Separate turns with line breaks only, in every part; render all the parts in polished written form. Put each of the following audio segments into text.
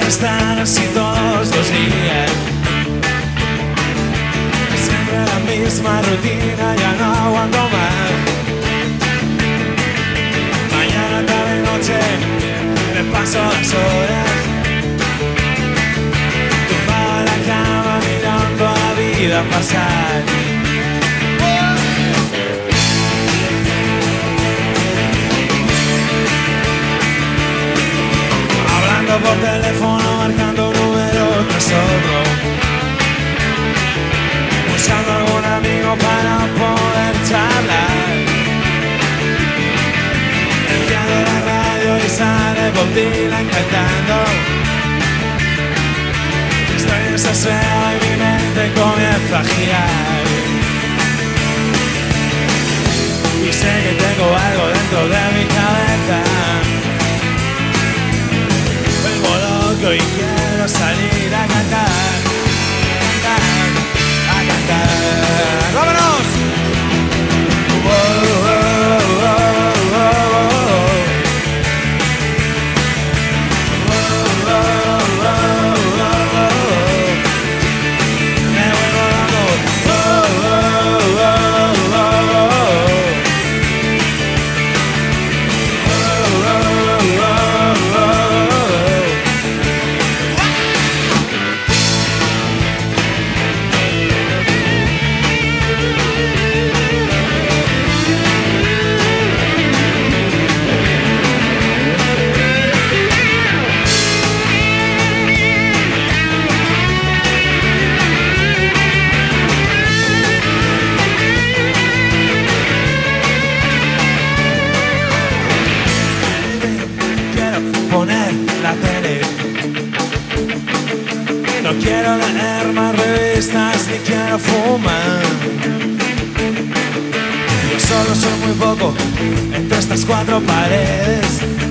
estar así todos los días. Siempre la misma rutina, ya no aguanto más. Mañana, tarde, noche, me paso las horas tumbado en la cama mirando a la vida pasar. Hablando por teléfono, marcando un número tras otro, buscando algún amigo para poder charlar. Enciendo la radio y sale Bob Dylan cantando. Estoy desesperado y mi mente comienza a girar. Y sé que tengo algo dentro de mi cabeza. Vuelvo loco y quiero salir a cantar, a cantar. ¡Vámonos! Oh, oh, oh, oh, oh. Oh, oh, oh, oh. Me vuelvo loco. Oh, oh, oh, oh, oh. Poner la tele. No quiero leer más revistas ni quiero fumar. Yo solo soy muy poco entre estas cuatro paredes.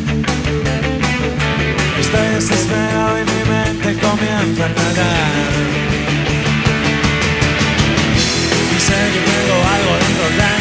Estoy desesperado y mi mente comienza a nadar. Y sé que tengo algo dentro de